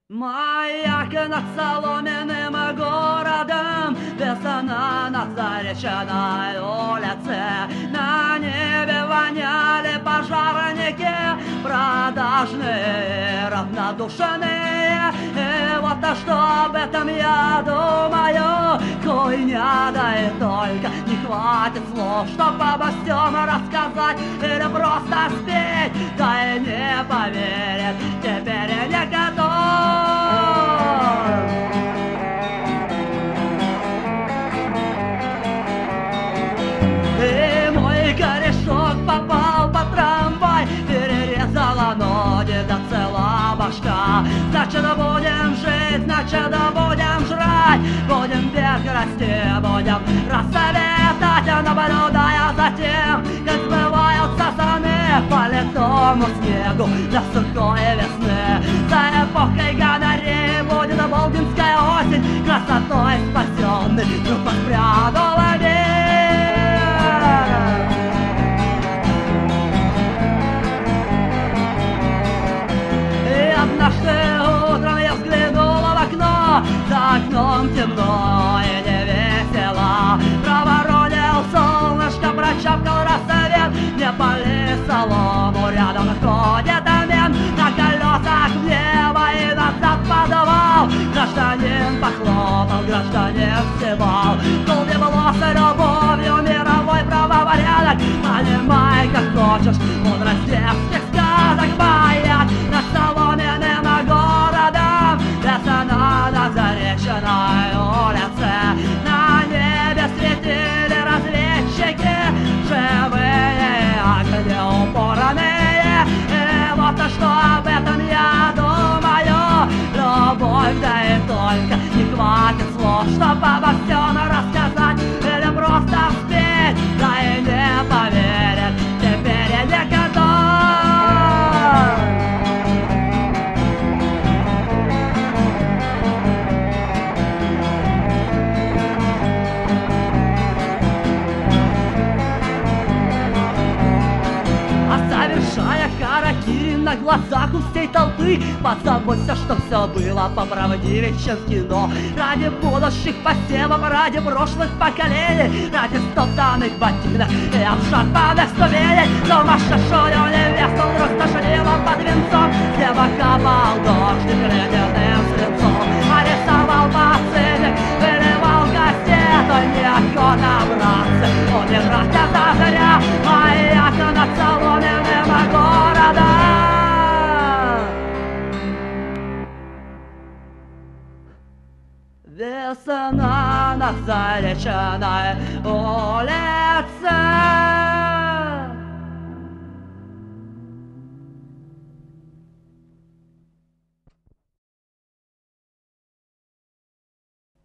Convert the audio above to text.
Маяк над соломенным городом, весна на заречной улице. На небе воняли пожарники, продажные, равнодушные. И вот что об этом я думаю, хуйня, да и только не хватит слов, чтоб обо всем рассказать или просто спеть, да и не поверит, теперь я не готов. И мой корешок попал под трамвай, перерезала ноги до цела башка. Значит, будем жить, значит, будем жрать, будем вверх расти, будем рассветать, наблюдая за тем, как сбываются саны по летому снегу до сухой весны. За эпохой гонореи будет болдинская осень, красотой спасенный вдруг воспрянул мир. И однажды утром я взглянула в окно, за окном темно и не весело. Проворонил солнышко, прочапкал рассвет, не пали солому, рядом ходит мент на колесах влево и назад подвал. Гражданин похлопал, гражданин всевал, долгим волосы любовью, мировой правопорядок. Понимай, как хочешь, мудрость детских сказок. Маяк над соломенным городом, весна на заречной улице. На небе светили разведчики, живые огни упорные. И вот что об этом я думаю, любовь, да и только не хватит слов, чтоб обо всем рассказать или просто спеть, да и не поверят, теперь я не готов. Совершая харакири на глазах у всей толпы, позаботься, что все было поправдивее, чем в кино. Ради будущих посевов, ради прошлых поколений, ради стоптанных ботинок и обшарпанных ступеней. Сумасшедшую невесту вдруг стошнило под венцом, с неба капал дождик ледяным свинцом. А рисовал мацелик, выливал кассету, неохота браться, удержаться зазря. Маяк над соломенным городом. Весна на заречной улице.